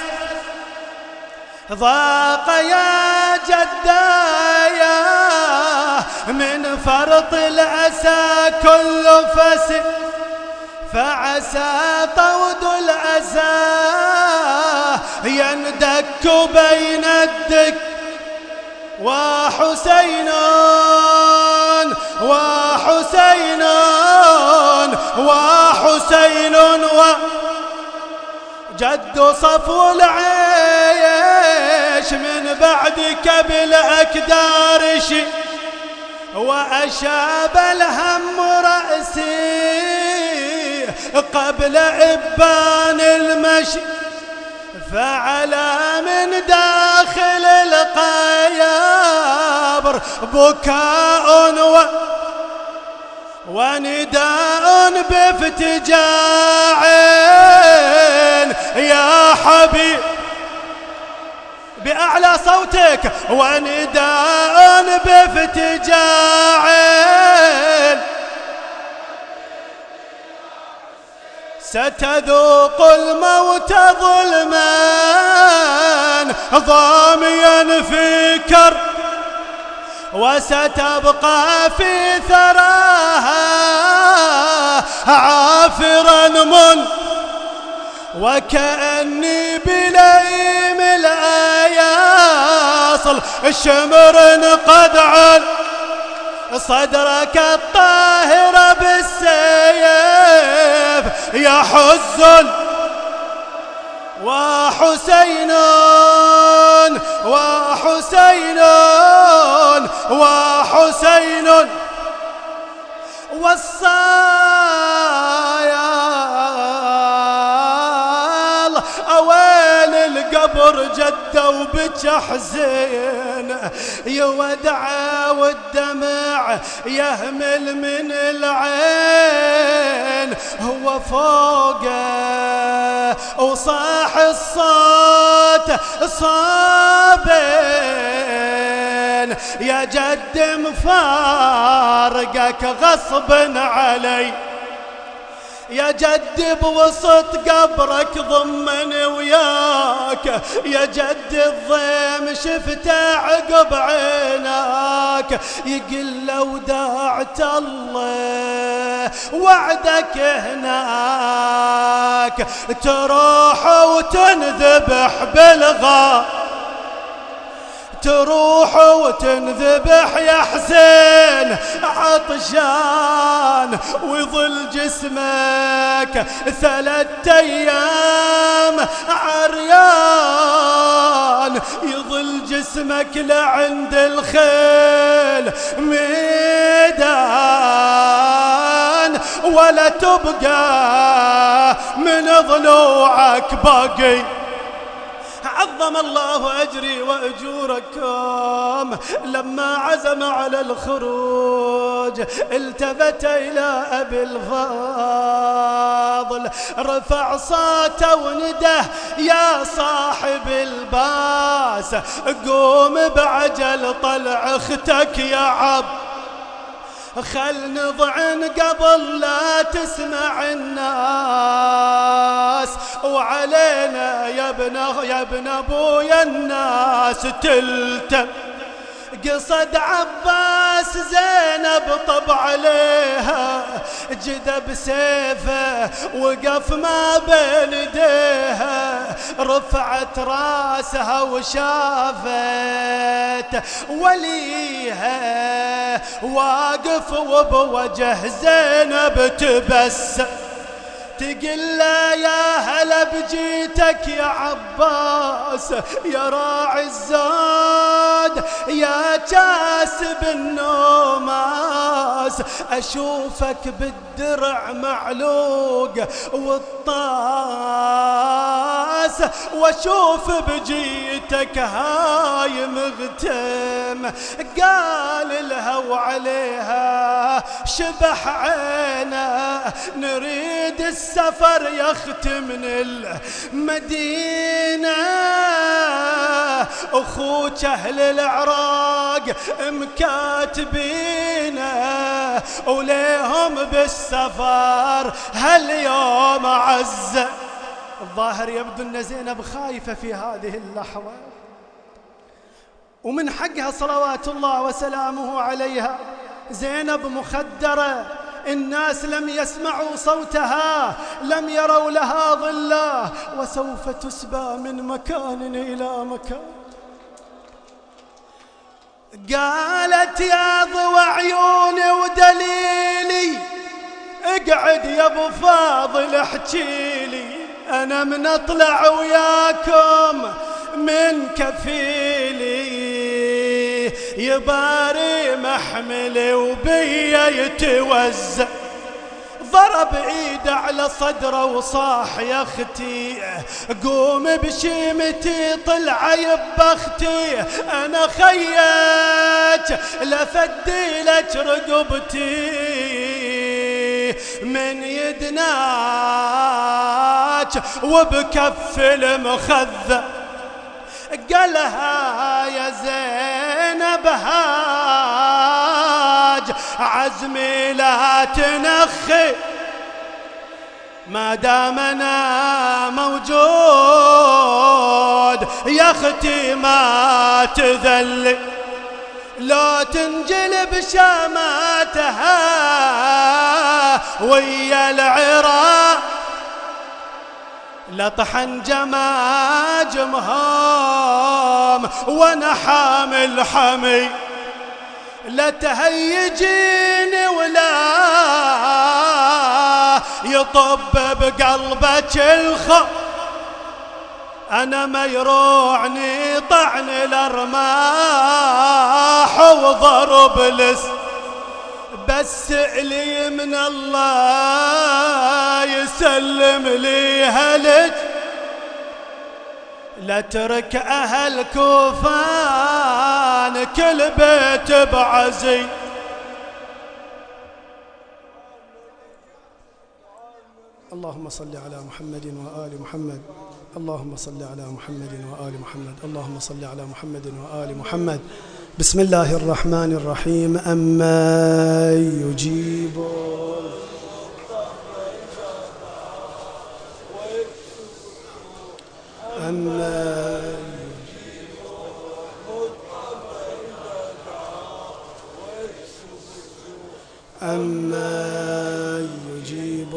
ضاق يا جدايا من فرط الأسى كل فس، فعسى طود الأسى يندك بين الدك. وحسين وحسين وحسين وجد صفو العيش من بعدك بالأكدار شي، وأشاب الهم رأسي قبل إبان المشي، فعلى من داخل القيابر بكاء و ونداء بافتجاع يا حبيب، بأعلى صوتك، ونداء بافتجاع ستذوق الموت ظلما ضاميا في كر، وستبقى في ثراها عافرا من، وكأني بليم الأياصل شمر قد عل صدرك الطاهر بالسيف يحز. وحسين وحسين وحسين والصايا أويل القبر جده وبك حزين، يودع والدمع يهمل من العين، هو فوقه وصاح الصوت صابين، يا جد مفارقك غصب علي، يا جدي بوسط قبرك ضمني وياك، يا جدي الضيم شفته عقب عيناك، يقل لو داعت الله وعدك هناك تروح وتنذبح بالغار، تروح وتنذبح يا حسين عطشان، ويظل جسمك ثلاثة أيام عريان، يظل جسمك لعند الخيل ميدان، ولا تبقى من ضلوعك باقي. عظم الله أجري وأجوركم لما عزم على الخروج التفت إلى أبي الفاضل، رفع صوته ونداه يا صاحب الباس، قوم بعجل طلع اختك يا عب، خل نضعن قبل لا تسمع الناس، وعلينا يا ابن يا ابن ابويا الناس تلتم. قصد عباس زينب طب عليها، جذب سيفه وقف ما بين يديها، رفعت راسها وشافت وليها واقف وبوجه زينب تبسم، تقل له يا هلا بجيتك يا عباس، يا راعي الزاد يا كاسب النوماس، أشوفك بالدرع معلوق والطاس، واشوف بجيتك هاي مغتم. قال لها وعليها شبح عينه، نريد السفر يا اخت من المدينة، اخوك اهل العراق مكاتبينه، وليهم بالسفر هاليوم عزة. الظاهر يبدو ان زينب خايفة في هذه اللحظة، ومن حقها صلوات الله وسلامه عليها. زينب مخدرة، الناس لم يسمعوا صوتها، لم يروا لها ظلا، وسوف تسبى من مكان إلى مكان. قالت يا ضوى عيوني ودليلي، اقعد يا ابو فاضل احكيلي، انا من اطلع وياكم من كفيلي، يباري محملي وبيا يتوزع. ضرب ايده على صدره وصاح يا اختي قوم بشيمتي طلع يبختي، انا خيك لفدي لك رقبتي من يدناك وبكف المخذ. قالها يا زينب هاج عزمي لا تنخي، ما دام انا موجود يا اختي ما تذلي، لو تنجلب شاماتها ويا العراق لطحن جماجمهم وانا حامل حمي، لا تهيجيني ولا يطب بقلبك الخوف، انا ما يروعني طعن الارماح وضرب لس، بس لي من الله يسلم لي هلج، لا ترك اهل كوفان كل بيت بعزي. اللهم صل على محمد وآل محمد، اللهم صل على محمد وآل محمد، اللهم صل على محمد وآل محمد. بسم الله الرحمن الرحيم. أما يجيب أمن يجيب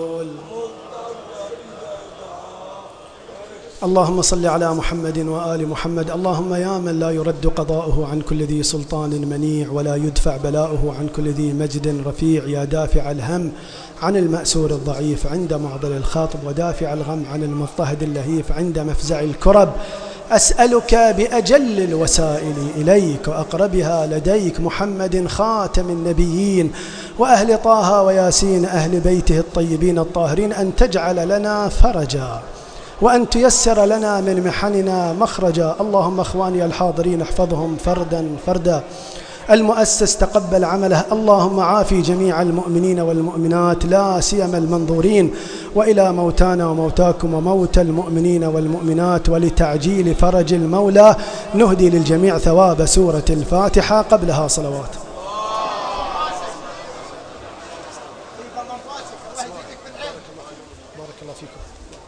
اللهم صل على محمد وآل محمد. اللهم يا من لا يرد قضاؤه عن كل ذي سلطان منيع ولا يدفع بلاؤه عن كل ذي مجد رفيع، يا دافع الهم عن المأسور الضعيف عند معضل الخاطب، ودافع الغم عن المضطهد اللهيف عند مفزع الكرب، أسألك بأجل الوسائل إليك وأقربها لديك محمد خاتم النبيين وأهل طه وياسين أهل بيته الطيبين الطاهرين أن تجعل لنا فرجا وأن تيسر لنا من محننا مخرجا. اللهم أخواني الحاضرين احفظهم فردا فردا. المؤسس تقبل عمله. اللهم عافي جميع المؤمنين والمؤمنات لا سيما المنظورين، وإلى موتانا وموتاكم وموتى المؤمنين والمؤمنات، ولتعجيل فرج المولى نهدي للجميع ثواب سورة الفاتحة قبلها صلوات. بارك الله فيكم.